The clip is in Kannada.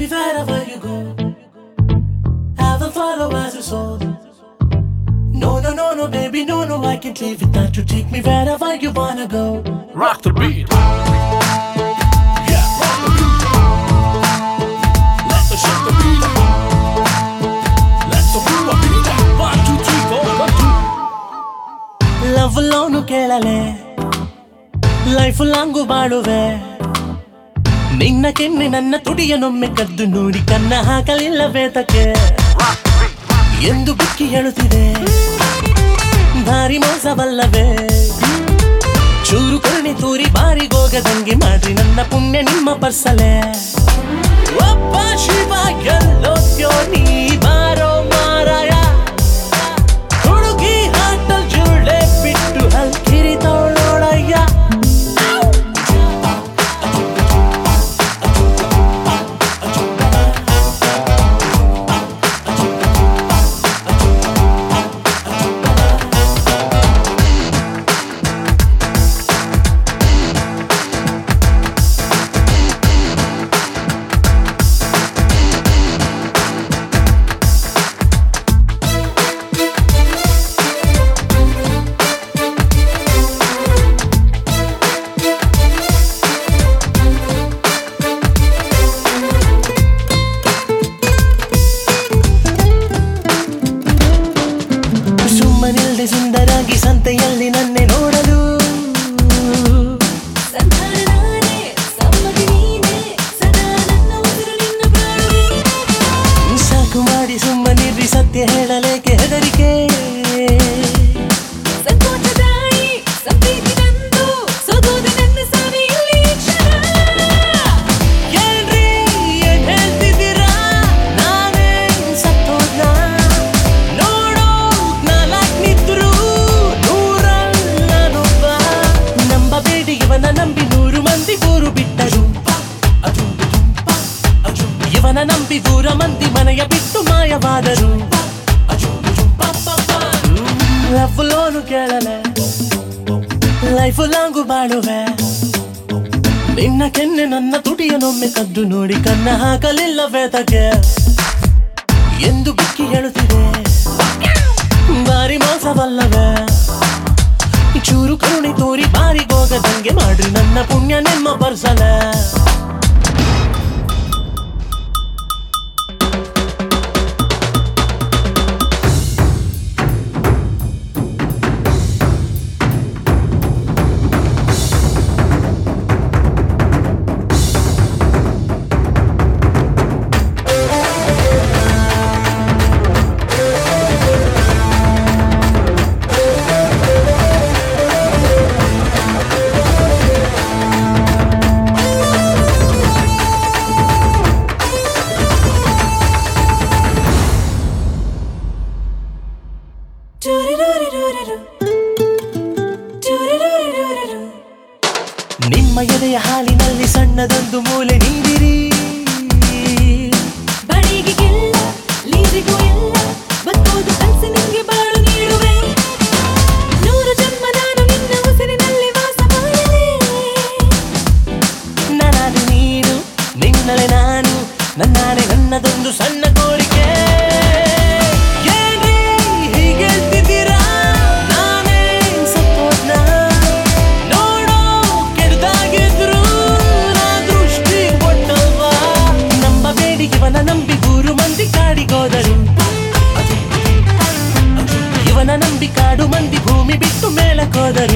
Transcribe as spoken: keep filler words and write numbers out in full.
me wherever you go. Have a follow as a soul. No, no, no, no, baby, no, no, I can't live without you. Take me wherever you wanna go. Rock the beat. Yeah, rock the beat. Let's shake the beat. Let's move a beat. One, two, three, four, one, two. Love alone ಕೇಳಲೆ ಲೈಫ್ ಲಾಂಗು ಬಾಳುವೆ ನಿನ್ನ ಕೆನ್ನೆ ನನ್ನ ತುಡಿಯನೊಮ್ಮೆ ಕದ್ದು ನೋಡಿ ಕನ್ನ ಹಾಕಲಿಲ್ಲವೇ ತಕ್ಕೆ ಎಂದು ಬುಕ್ಕಿ ಹೇಳುತ್ತಿದೆ ಭಾರಿ ಮೋಸವಲ್ಲವೇ ಚೂರು ಕರುಣೆ ತೂರಿ ಬಾರಿಗೋಗದಂಗೆ ಮಾಡ್ರಿ ನನ್ನ ಪುಣ್ಯ ನಿಮ್ಮ ಪರ್ಸಲೆ ಒಬ್ಬ ಶಿವ ಎಲ್ಲೋದ್ಯೋ ನೀ ಬಾರೋ ಮಾರಾಯ ಹುಡುಗಿ ಹಾಟಲ್ ಜುಳೆ ಬಿಟ್ಟು ಹಲ್ಕಿರಿ ತೋಳೋಳಯ್ಯ ಸುಂದರಾಗಿ ಸಂತೆಯಲ್ಲಿ ನನ್ನೆ ನೋಡಲು ಸಾಕು ಮಾಡಿ ಸುಮ್ಮನಿರ್ರಿ ಸತ್ಯ ಹೇಳಲೇಕೆ ಹೆದರಿಕೆ ಇವನ ನಂಬಿ ದೂರ ಮಂದಿ ಮನೆಯ ಬಿಟ್ಟು ಮಾಯವಾದರು ಲವ್ ಲೋನು ಕೇಳಲೆ ಲೈಫ್ ಲಾಂಗು ಬಾಳುವೆ ನಿನ್ನ ಕೆನ್ನೆ ನನ್ನ ತುಟಿಯನೊಮ್ಮೆ ಕದ್ದು ನೋಡಿ ಕನ್ನ ಹಾಕಲಿಲ್ಲವೇ ತಗೆ ಎಂದು ಬಿಕ್ಕಿ ಹೇಳುತ್ತಿದೆ ಬಾರಿ ಮೋಸವಲ್ಲವೇ ಚೂರು ಕರುಣೆ ತೋರಿ ಬಾರಿಗೋಗದಂಗೆ ಮಾಡ್ರಿ ನನ್ನ ಪುಣ್ಯ ನಿಮ್ಮ ಪರ್ಸಲೆ ನಿಮ್ಮ ಎದೆಯ ಹಾಲಿನಲ್ಲಿ ಸಣ್ಣದೊಂದು ಮೂಲೆ ನೀಡಿರಿ ಬಡಿಗೆಲ್ಲ ಲೀರಿಗೂ ಎಲ್ಲ ಬತ್ತೋದು ಕನಸು ನಿಂಗೆ ಬಾಳು ನೀಡುವೆ ನೂರು ಜನ್ಮ ನಾನು ನಿನ್ನ ಉಸಿರಿನಲ್ಲಿ ವಾಸ ಮಾಡಲೇ ನಾನಾದ ನೀನು ನಿನ್ನಲೆ ನಾನು ನನ್ನಾನೆ ನನ್ನದೊಂದು ಸಣ್ಣ ಕೋರಿಕೆ ಇವನ ನಂಬಿ ಕಾಡು ಮಂದಿ ಭೂಮಿ ಬಿಟ್ಟು ಮೇಲಕ್ಕೋದರು